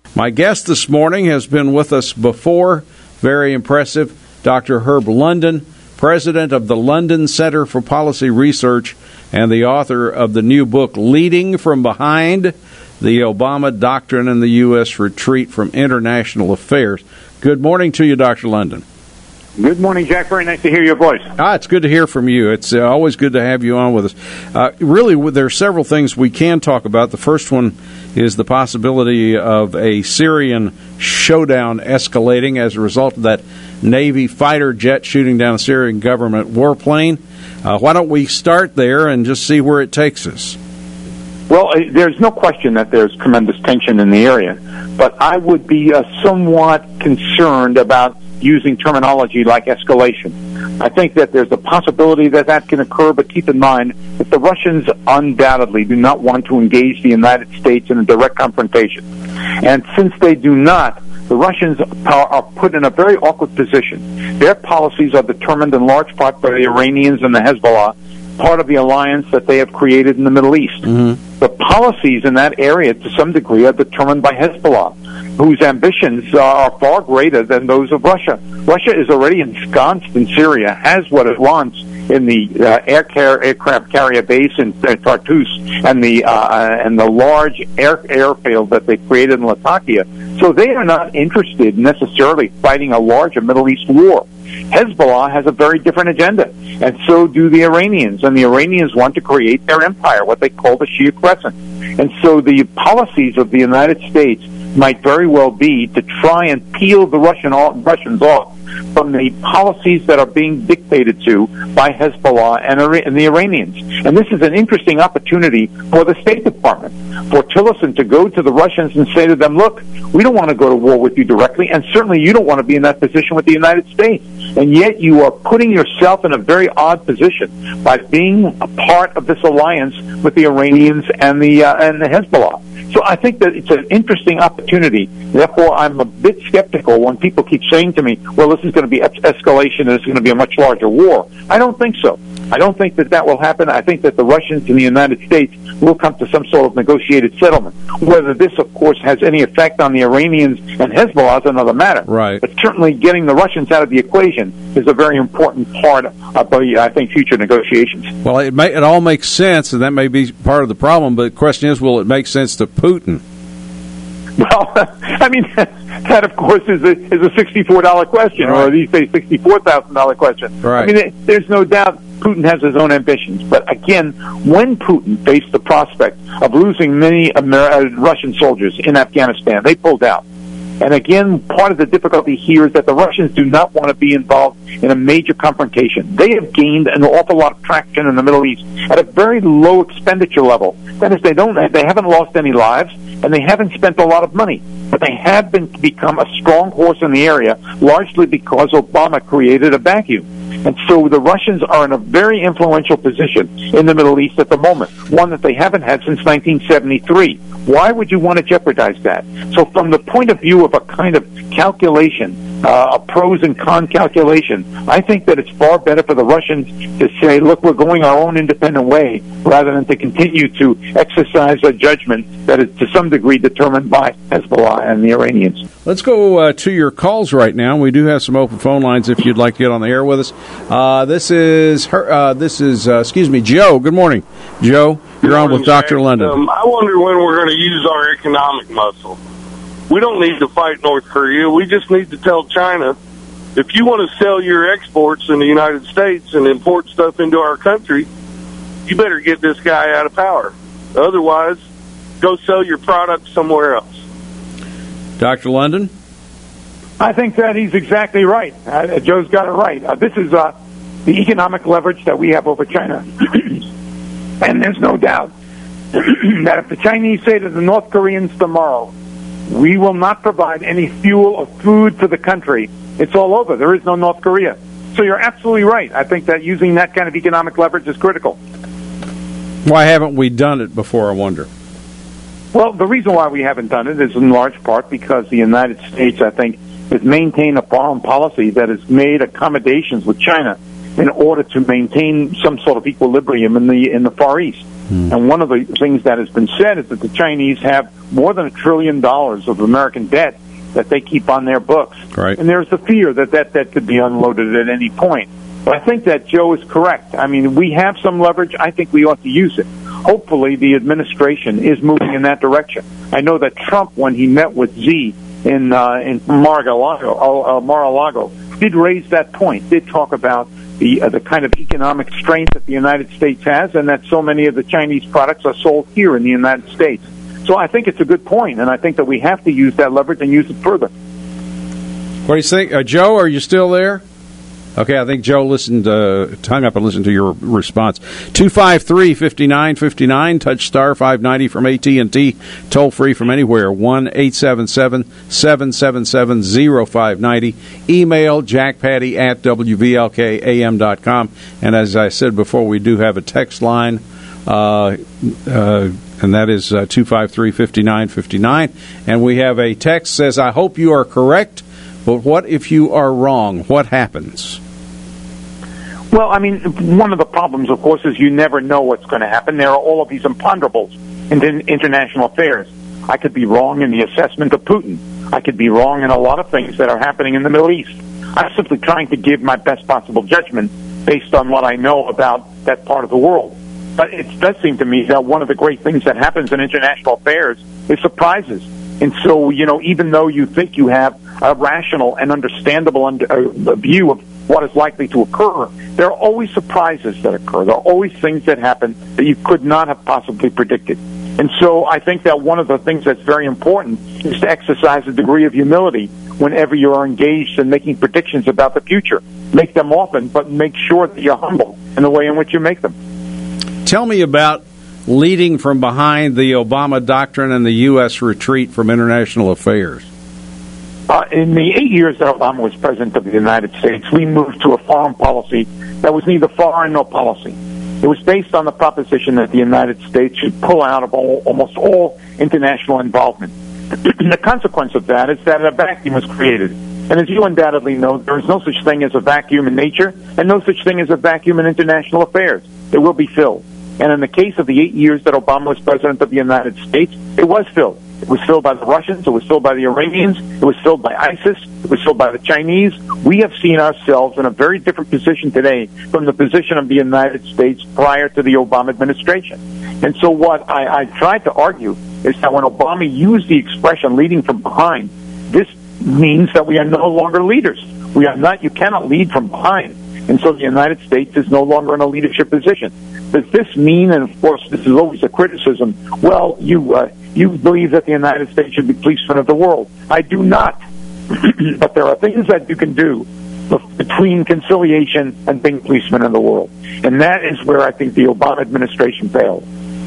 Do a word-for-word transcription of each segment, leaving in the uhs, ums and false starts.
My guest this morning has been with us before, very impressive, Doctor Herb London, president of the London Center for Policy Research and the author of the new book, Leading from Behind, the Obama Doctrine and the U S Retreat from International Affairs. Good morning to you, Doctor London. Good morning, Jack. Very nice to hear your voice. Ah, it's good to hear from you. It's uh, always good to have you on with us. Uh, really, there are several things we can talk about. The first one is the possibility of a Syrian showdown escalating as a result of that Navy fighter jet shooting down a Syrian government warplane. Uh, why don't we start there and just see where it takes us? Well, uh, there's no question that there's tremendous tension in the area, but I would be uh, somewhat concerned about using terminology like escalation. I think that there's a possibility that that can occur, but keep in mind that the Russians undoubtedly do not want to engage the United States in a direct confrontation. And since they do not, the Russians are, are put in a very awkward position. Their policies are determined in large part by the Iranians and the Hezbollah, part of the alliance that they have created in the Middle East. Mm-hmm. The policies in that area, to some degree, are determined by Hezbollah, whose ambitions are far greater than those of Russia. Russia is already ensconced in Syria, has what it wants in the uh, air car- aircraft carrier base in uh, Tartus and the uh, and the large air airfield that they created in Latakia. So they are not interested necessarily fighting a larger Middle East war. Hezbollah has a very different agenda, and so do the Iranians. And the Iranians want to create their empire, what they call the Shia Crescent. And so the policies of the United States might very well be to try and peel the Russian Russians off from the policies that are being dictated to by Hezbollah and, and the Iranians. And this is an interesting opportunity for the State Department, for Tillerson to go to the Russians and say to them, look, we don't want to go to war with you directly, and certainly you don't want to be in that position with the United States. And yet you are putting yourself in a very odd position by being a part of this alliance with the Iranians and the uh, and the Hezbollah. So I think that it's an interesting opportunity. Therefore, I'm a bit skeptical when people keep saying to me, well, this is going to be es- escalation and it's going to be a much larger war. I don't think so. I don't think that that will happen. I think that the Russians and the United States will come to some sort of negotiated settlement. Whether this, of course, has any effect on the Iranians and Hezbollah is another matter. Right. But certainly getting the Russians out of the equation is a very important part of, I think, future negotiations. Well, it, may, it all makes sense, and that may be part of the problem, but the question is, will it make sense to Putin? Well, I mean, that, of course, is a, is a sixty-four dollars question, right, or these days sixty-four thousand dollars question. Right. I mean, there's no doubt Putin has his own ambitions. But again, when Putin faced the prospect of losing many Amer- Russian soldiers in Afghanistan, they pulled out. And again, part of the difficulty here is that the Russians do not want to be involved in a major confrontation. They have gained an awful lot of traction in the Middle East at a very low expenditure level. That is, they don't, they haven't lost any lives, and they haven't spent a lot of money. But they have been become a strong horse in the area, largely because Obama created a vacuum. And so the Russians are in a very influential position in the Middle East at the moment, one that they haven't had since nineteen seventy-three. Why would you want to jeopardize that? So from the point of view of a kind of calculation, uh, a pros and con calculation, I think that it's far better for the Russians to say, look, we're going our own independent way, rather than to continue to exercise a judgment that is to some degree determined by Hezbollah and the Iranians. Let's go uh, to your calls right now. We do have some open phone lines if you'd like to get on the air with us. Uh, this is her, uh, this is uh, excuse me, Joe. Good morning, Joe. You're on with Doctor London. Um, I wonder when we're going to use our economic muscle. We don't need to fight North Korea. We just need to tell China, if you want to sell your exports in the United States and import stuff into our country, you better get this guy out of power. Otherwise, go sell your product somewhere else. Doctor London? I think that he's exactly right. Uh, Joe's got it right. Uh, this is uh, the economic leverage that we have over China. And there's no doubt that if the Chinese say to the North Koreans tomorrow, we will not provide any fuel or food for the country, it's all over. There is no North Korea. So you're absolutely right. I think that using that kind of economic leverage is critical. Why haven't we done it before, I wonder? Well, the reason why we haven't done it is in large part because the United States, I think, has maintained a foreign policy that has made accommodations with China in order to maintain some sort of equilibrium in the in the Far East. Mm. And one of the things that has been said is that the Chinese have more than a trillion dollars of American debt that they keep on their books. Right. And there's the fear that that debt could be unloaded at any point. But I think that Joe is correct. I mean, we have some leverage. I think we ought to use it. Hopefully, the administration is moving in that direction. I know that Trump, when he met with Xi in uh, in Mar-a-Lago, uh, Mar-a-Lago, did raise that point, did talk about the uh, the kind of economic strength that the United States has, and that so many of the Chinese products are sold here in the United States. So I think it's a good point, and I think that we have to use that leverage and use it further. What do you think? Uh, Joe, are you still there? Okay, I think Joe listened, uh, hung up and listened to your response. two five three, five nine five nine, touch star five ninety from A T and T, toll free from anywhere, one eight seven seven, seven seven seven, zero five nine zero. Email jackpatty at w v l k a m dot com. And as I said before, we do have a text line, uh, uh, and that is uh, two five three, five nine five nine. And we have a text says, I hope you are correct, but what if you are wrong? What happens? Well, I mean, one of the problems, of course, is you never know what's going to happen. There are all of these imponderables in international affairs. I could be wrong in the assessment of Putin. I could be wrong in a lot of things that are happening in the Middle East. I'm simply trying to give my best possible judgment based on what I know about that part of the world. But it does seem to me that one of the great things that happens in international affairs is surprises. And so, you know, even though you think you have a rational and understandable under, uh, view of what is likely to occur, there are always surprises that occur. There are always things that happen that you could not have possibly predicted. And so I think that one of the things that's very important is to exercise a degree of humility whenever you're engaged in making predictions about the future. Make them often, but make sure that you're humble in the way in which you make them. Tell me about leading from behind the Obama doctrine and the U S retreat from international affairs. Uh, in the eight years that Obama was president of the United States, we moved to a foreign policy that was neither foreign nor policy. It was based on the proposition that the United States should pull out of all, almost all international involvement. The consequence of that is that a vacuum was created. And as you undoubtedly know, there is no such thing as a vacuum in nature and no such thing as a vacuum in international affairs. It will be filled. And in the case of the eight years that Obama was president of the United States, it was filled. It was filled by the Russians. It was filled by the Iranians. It was filled by ISIS. It was filled by the Chinese. We have seen ourselves in a very different position today from the position of the United States prior to the Obama administration. And so what I, I tried to argue is that when Obama used the expression leading from behind, this means that we are no longer leaders. We are not, you cannot lead from behind. And so the United States is no longer in a leadership position. Does this mean, and of course this is always a criticism, well, you uh, you believe that the United States should be policeman of the world. I do not. But there are things that you can do between conciliation and being policeman of the world. And that is where I think the Obama administration failed.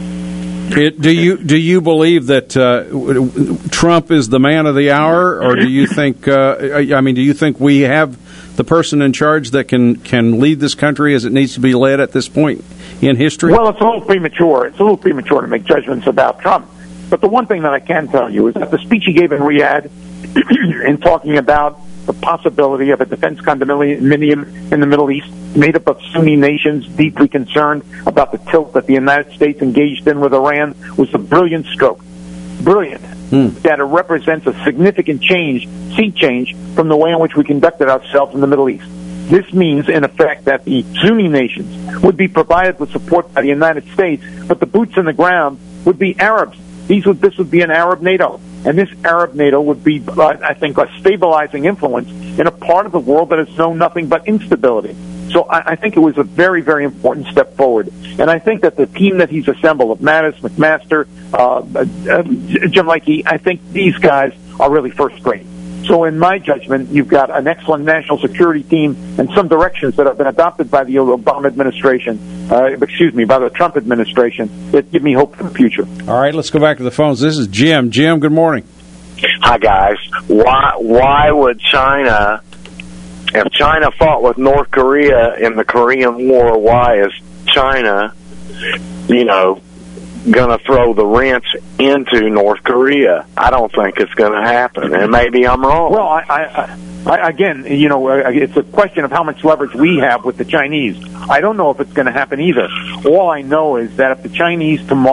It, do you do you believe that uh, Trump is the man of the hour, or do you think? Uh, I mean, do you think we have the person in charge that can can lead this country as it needs to be led at this point in history? Well, it's a little premature. It's a little premature to make judgments about Trump. But the one thing that I can tell you is that the speech he gave in Riyadh, in talking about the possibility of a defense condominium in the Middle East made up of Sunni nations deeply concerned about the tilt that the United States engaged in with Iran, was a brilliant stroke. Brilliant. Hmm. That it represents a significant change, sea change, from the way in which we conducted ourselves in the Middle East. This means, in effect, that the Sunni nations would be provided with support by the United States, but the boots on the ground would be Arabs. These would, this would be an Arab NATO. And this Arab NATO would be, uh, I think, a stabilizing influence in a part of the world that has known nothing but instability. So I, I think it was a very, very important step forward. And I think that the team that he's assembled, of Mattis, McMaster, uh, uh, Jim Lakey, I think these guys are really first grade. So in my judgment, you've got an excellent national security team and some directions that have been adopted by the Obama administration, uh, excuse me, by the Trump administration, that give me hope for the future. All right, let's go back to the phones. This is Jim. Jim, good morning. Hi, guys. Why, why would China, if China fought with North Korea in the Korean War, why is China, you know, going to throw the wrench into North Korea? I don't think it's going to happen, and maybe I'm wrong. Well, I, I, I, again, you know, it's a question of how much leverage we have with the Chinese. I don't know if it's going to happen either. All I know is that if the Chinese tomorrow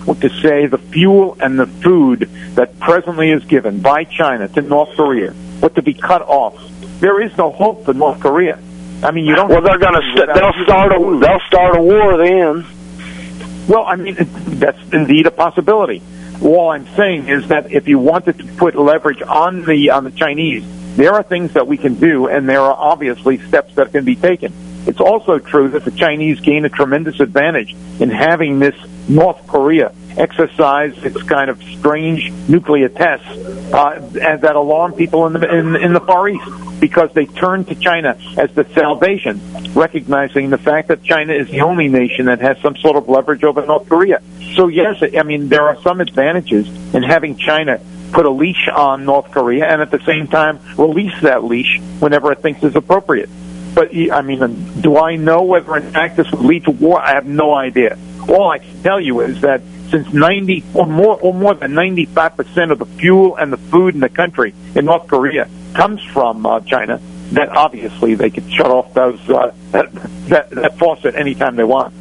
to say the fuel and the food that presently is given by China to North Korea were to be cut off, there is no hope for North Korea. I mean, you don't. Well, they're going to. St- they'll start a. They'll start a war then. Well, I mean, that's indeed a possibility. All I'm saying is that if you wanted to put leverage on the on the Chinese, there are things that we can do, and there are obviously steps that can be taken. It's also true that the Chinese gain a tremendous advantage in having this North Korea exercise its kind of strange nuclear tests uh, and that alarm people in the in, in the Far East, because they turn to China as the salvation, recognizing the fact that China is the only nation that has some sort of leverage over North Korea. So yes, I mean, there are some advantages in having China put a leash on North Korea and at the same time release that leash whenever it thinks is appropriate. But, I mean, do I know whether in fact this would lead to war? I have no idea. All I can tell you is that since ninety or more or more than ninety-five percent of the fuel and the food in the country in North Korea comes from uh, China, that obviously they could shut off those uh, that, that that faucet anytime they want.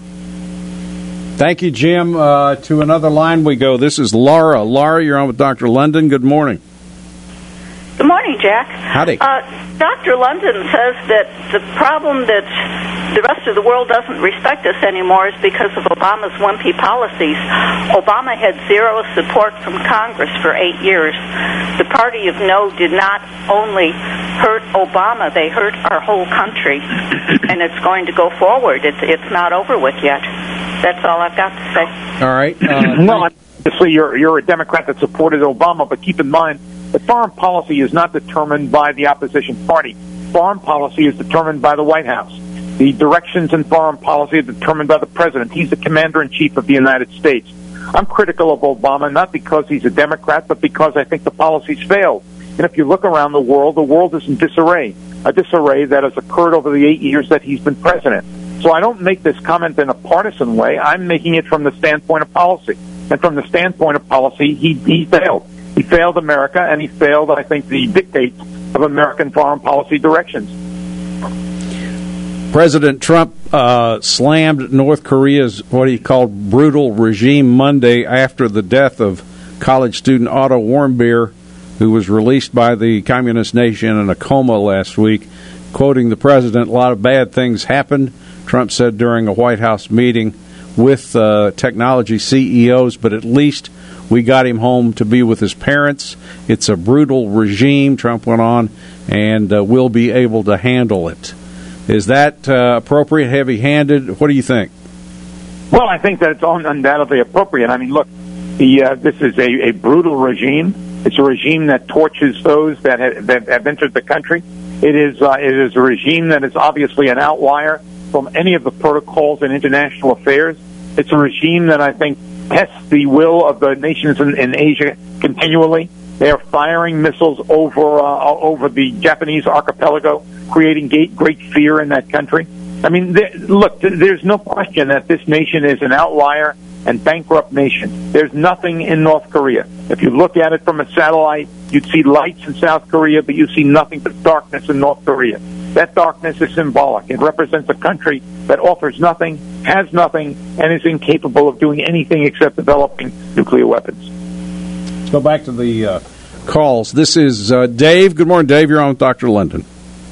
Thank you, Jim. Uh, to another line we go. This is Laura. Laura, you're on with Doctor London. Good morning. Good morning, Jack. Howdy. Uh, Doctor London says that the problem that the rest of the world doesn't respect us anymore is because of Obama's wimpy policies. Obama had zero support from Congress for eight years. The party of no did not only hurt Obama, they hurt our whole country. And it's going to go forward. It's, it's not over with yet. That's all I've got to say. All right. Uh, no, obviously you're, you're a Democrat that supported Obama, but keep in mind, but foreign policy is not determined by the opposition party. Foreign policy is determined by the White House. The directions in foreign policy are determined by the president. He's the commander-in-chief of the United States. I'm critical of Obama, not because he's a Democrat, but because I think the policies failed. And if you look around the world, the world is in disarray, a disarray that has occurred over the eight years that he's been president. So I don't make this comment in a partisan way. I'm making it from the standpoint of policy. And from the standpoint of policy, he, he failed. He failed America, and he failed, I think, the dictates of American foreign policy directions. President Trump uh, slammed North Korea's what he called brutal regime Monday after the death of college student Otto Warmbier, who was released by the communist nation in a coma last week. Quoting the president, a lot of bad things happened, Trump said during a White House meeting with uh, technology C E Os, but at least we got him home to be with his parents. It's a brutal regime, Trump went on, and uh, we'll be able to handle it. Is that uh, appropriate, heavy-handed? What do you think? Well, I think that it's undoubtedly appropriate. I mean, look, the, uh, this is a, a brutal regime. It's a regime that tortures those that have, that have entered the country. It is, uh, it is a regime that is obviously an outlier from any of the protocols in international affairs. It's a regime that I think tests the will of the nations in, in Asia continually. They are firing missiles over uh, over the Japanese archipelago, creating great, great fear in that country. I mean, there, look, there's no question that this nation is an outlier and bankrupt nation. There's nothing in North Korea. If you look at it from a satellite, you'd see lights in South Korea, but you see nothing but darkness in North Korea. That darkness is symbolic. It represents a country that offers nothing, has nothing, and is incapable of doing anything except developing nuclear weapons. Let's go back to the uh, calls. This is uh, Dave. Good morning, Dave. You're on with Doctor London.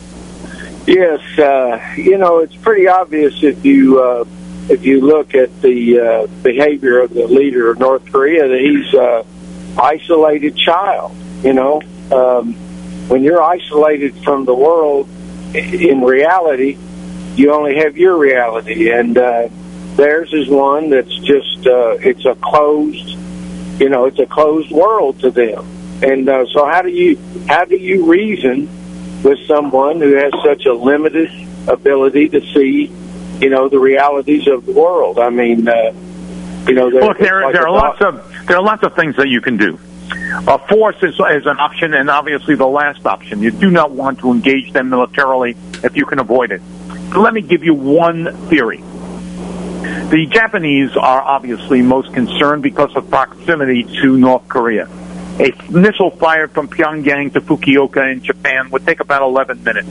Yes, uh, you know, it's pretty obvious if you uh, if you look at the uh, behavior of the leader of North Korea that he's an isolated child. You know, um, when you're isolated from the world, in reality, you only have your reality, and uh, theirs is one that's just uh, it's a closed, you know, it's a closed world to them. And uh, so, how do you how do you reason with someone who has such a limited ability to see, you know, the realities of the world? I mean, uh, you know, look, there like there are lots of there are lots of things that you can do. Uh, force is, is an option, and obviously the last option. You do not want to engage them militarily if you can avoid it. Let me give you one theory. The Japanese are obviously most concerned because of proximity to North Korea. A missile fired from Pyongyang to Fukuoka in Japan would take about eleven minutes.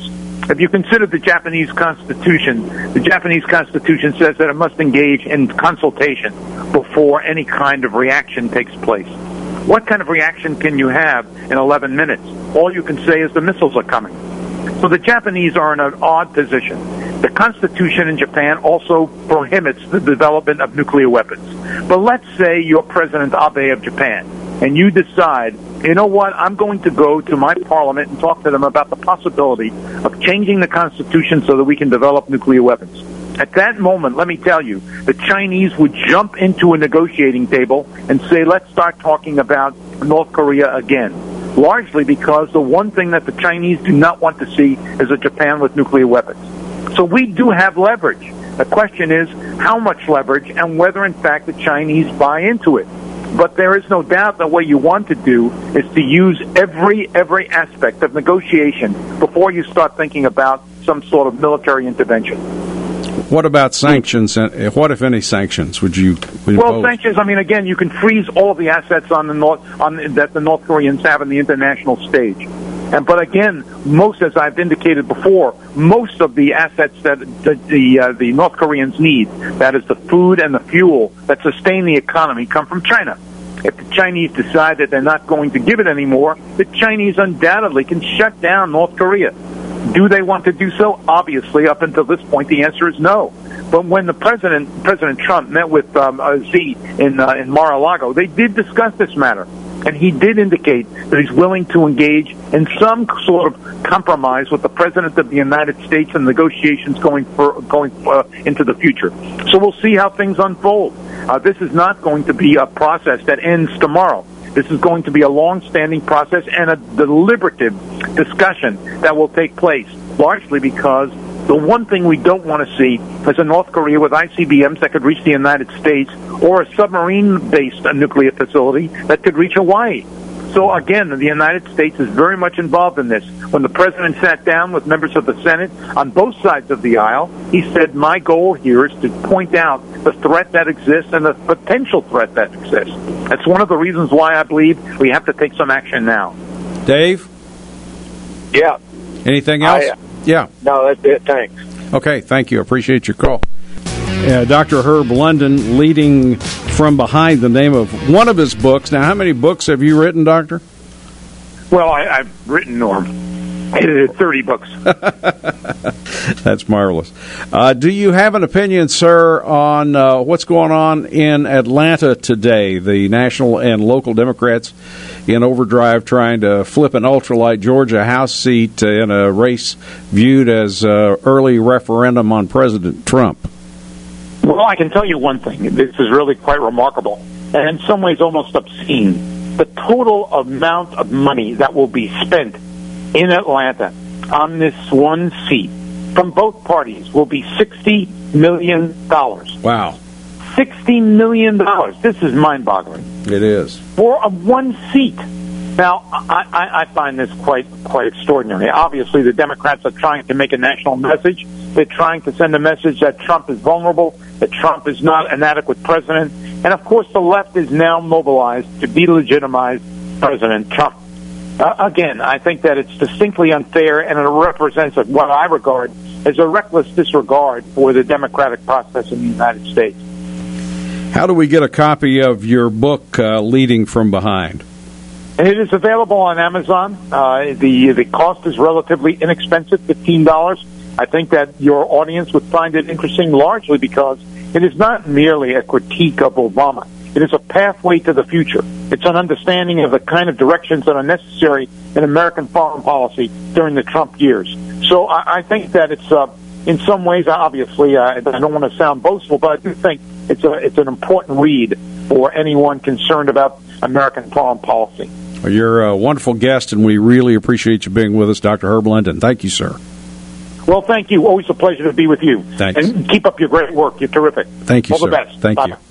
If you consider the Japanese Constitution, the Japanese Constitution says that it must engage in consultation before any kind of reaction takes place. What kind of reaction can you have in eleven minutes? All you can say is the missiles are coming. So the Japanese are in an odd position. The Constitution in Japan also prohibits the development of nuclear weapons. But let's say you're President Abe of Japan, and you decide, you know what, I'm going to go to my parliament and talk to them about the possibility of changing the Constitution so that we can develop nuclear weapons. At that moment, let me tell you, the Chinese would jump into a negotiating table and say, let's start talking about North Korea again, largely because the one thing that the Chinese do not want to see is a Japan with nuclear weapons. So we do have leverage. The question is how much leverage and whether, in fact, the Chinese buy into it. But there is no doubt that what you want to do is to use every every aspect of negotiation before you start thinking about some sort of military intervention. What about sanctions? And what, if any, sanctions would you would Well, impose? sanctions, I mean, again, you can freeze all of the assets on the North, on that the North Koreans have in the international stage. And but again, most, as I've indicated before, most of the assets that the the, uh, the North Koreans need, that is the food and the fuel that sustain the economy, come from China. If the Chinese decide that they're not going to give it anymore, the Chinese undoubtedly can shut down North Korea. Do they want to do so? Obviously, up until this point, the answer is no. But when the president, President Trump, met with um, uh, Xi in uh, in Mar-a-Lago, they did discuss this matter, and he did indicate that he's willing to engage in some sort of compromise with the President of the United States in negotiations going for going uh, into the future. So we'll see how things unfold. Uh, this is not going to be a process that ends tomorrow. This is going to be a long-standing process and a deliberative discussion that will take place, largely because the one thing we don't want to see is a North Korea with I C B Ms that could reach the United States, or a submarine-based nuclear facility that could reach Hawaii. So again, the United States is very much involved in this. When the president sat down with members of the Senate on both sides of the aisle, he said, my goal here is to point out the threat that exists and the potential threat that exists. That's one of the reasons why I believe we have to take some action now. Dave? Yeah. Anything else? I, uh, yeah. No, that's it. Thanks. Okay, thank you. I appreciate your call. Uh, Doctor Herb London, leading from behind, the name of one of his books. Now, how many books have you written, Doctor? Well, I, I've written, Norm, thirty books. That's marvelous. Uh, do you have an opinion, sir, on uh, what's going on in Atlanta today? The national and local Democrats in overdrive trying to flip an ultralight Georgia House seat in a race viewed as an early referendum on President Trump. Well, I can tell you one thing. This is really quite remarkable, and in some ways almost obscene. The total amount of money that will be spent in Atlanta on this one seat from both parties will be sixty million dollars. Wow. sixty million dollars. This is mind-boggling. It is. For a one seat. Now, I, I, I find this quite quite extraordinary. Obviously, the Democrats are trying to make a national message. They're trying to send a message that Trump is vulnerable, that Trump is not an adequate president. And, of course, the left is now mobilized to delegitimize President Trump. Uh, again, I think that it's distinctly unfair, and it represents what I regard as a reckless disregard for the democratic process in the United States. How do we get a copy of your book, uh, Leading from Behind? And it is available on Amazon. Uh, the the cost is relatively inexpensive, fifteen dollars. I think that your audience would find it interesting largely because it is not merely a critique of Obama. It is a pathway to the future. It's an understanding of the kind of directions that are necessary in American foreign policy during the Trump years. So I, I think that it's, uh, in some ways, obviously, uh, I don't want to sound boastful, but I do think it's a it's an important read for anyone concerned about American foreign policy. Well, you're a wonderful guest, and we really appreciate you being with us, Doctor Herb London. Thank you, sir. Well, thank you. Always a pleasure to be with you. Thanks. And keep up your great work. You're terrific. Thank you, All sir. the best. Thank Bye-bye. you.